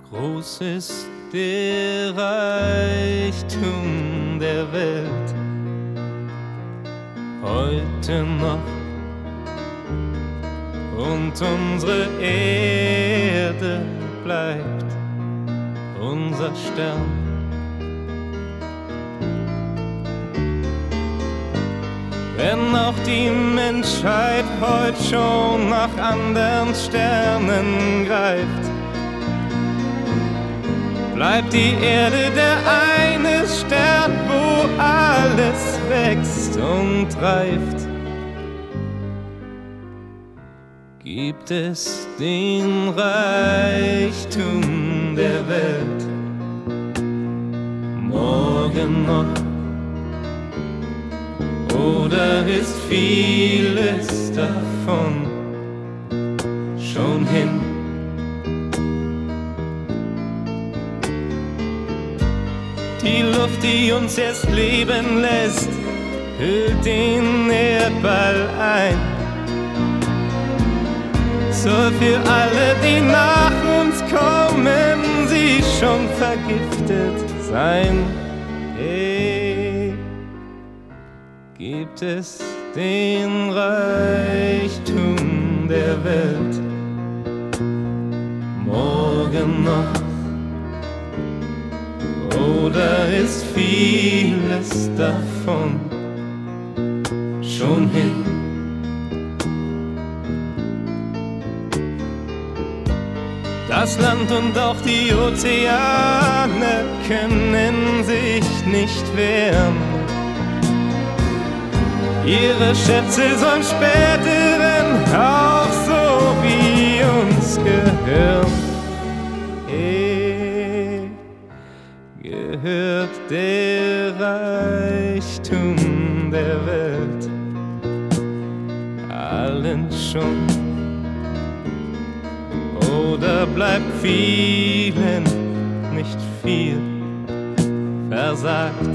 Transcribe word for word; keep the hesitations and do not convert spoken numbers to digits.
Groß ist der Reichtum der Welt, heute noch, und unsere Erde bleibt unser Stern. Wenn auch die Menschheit heute schon nach anderen Sternen greift, bleibt die Erde der eine Stern, wo alles wächst und reift. Gibt es den Reichtum der Welt morgen noch? Oder ist vieles davon schon hin? Die Luft, die uns erst leben lässt, hüllt den Erdball ein. Soll für alle, die nach uns kommen, sie schon vergiftet sein. Hey, gibt es den Reichtum der Welt morgen noch? Oder ist vieles davon schon hin? Das Land und auch die Ozeane können sich nicht wehren. Ihre Schätze sollen späteren auch so wie uns gehören. Hey, gehört der Reichtum der Welt allen schon? Oder bleibt vielen nicht viel versagt?